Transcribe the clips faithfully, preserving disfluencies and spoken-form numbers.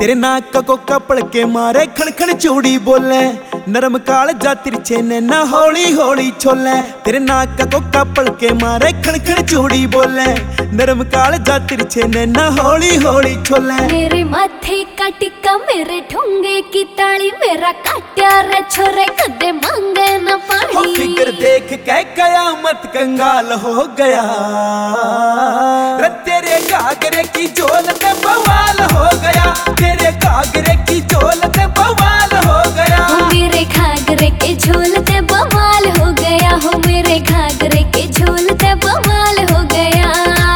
तेरे नाक को कपड़ के मारे खणखण चूड़ी बोले, नरम काल जा तिरछे नैना हौली हौली छोले। तेरे नाक को कपड़ के मारे खणखण चूड़ी बोले, नरम काल जा तिरछे नैना हौली हौली छोले। मेरे माथे का टिक्का मेरे ठुंगे की ताली, मेरा काट्या रे छोरे कदे मांगे न पानी। हो फिकर देख के कयामत कंगाल हो गया, रे तेरे घाघरे की झोल पे बवाल हो गया, तेरे घाघरे की झोल पे बवाल हो गया। हो मेरे घाघरे के झोल ते बवाल हो गया, हो मेरे घाघरे के झोल ते बवाल हो गया।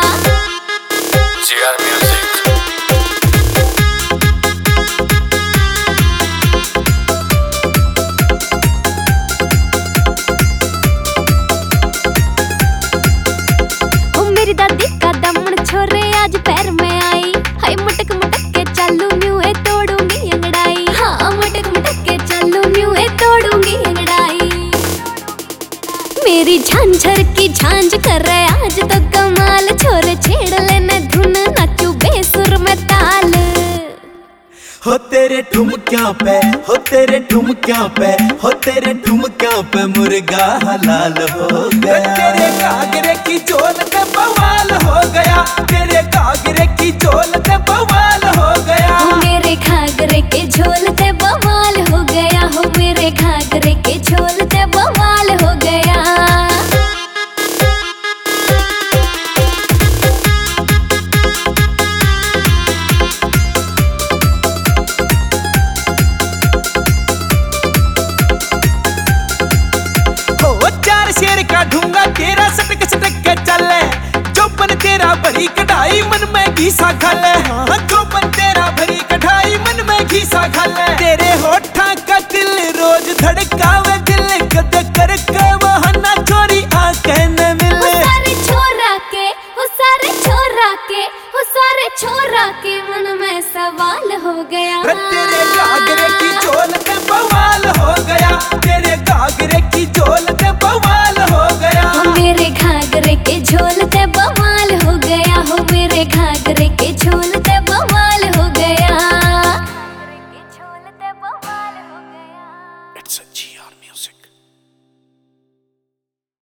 G R music. मेरी दादी का दमन छोरे आज पैर में आई, हाय मटक मटक के चालू न्यू ए तोड़ूंगी अंगड़ाई। हाँ मटक मटक के चालू न्यू ए तोड़ूंगी अंगड़ाई। मेरी झांझर की झांझ कर रहे आज तो कमाल, छोरे छेड़ लेने धुन नाचू बेसुर में ताल। हो तेरे ठुमक्या पे, हो तेरे ठुमक्या पे, हो तेरे ठुमक्या पे मुर्गा हलाल हो गया। तेरे घाघरे की झोल पे बवाल हो गया, तेरे घाघरे की झोल पे बवाल हो गया। हो मेरे घाघरे के झोल ते बवाल हो गया, हो मेरे घाघरे के झोल ते बवाल हो गया। शेर का ढूंगा तेरा सटक सटक के चले, चौपन तेरा भरी कढ़ाई मन में घीसा खाले। हाँ चौपन तेरा भरी कढ़ाई मन में घीसा खाले। तेरे होठा का दिल रोज धड़कावे दिल, कद कर के वहाना चोरी आके न मिले। वो सारे छोरा के, वो सारे छोरा के, वो सारे छोरा के मन में सवाल हो गया। तेरे घाघरे की झोल पे बवाल हो गया, तेरे घाघरे की झोल पे बवाल हो गया। हो मेरे घाघरे के झोल ते बवाल हो गया, हो मेरे घाघरे के झोल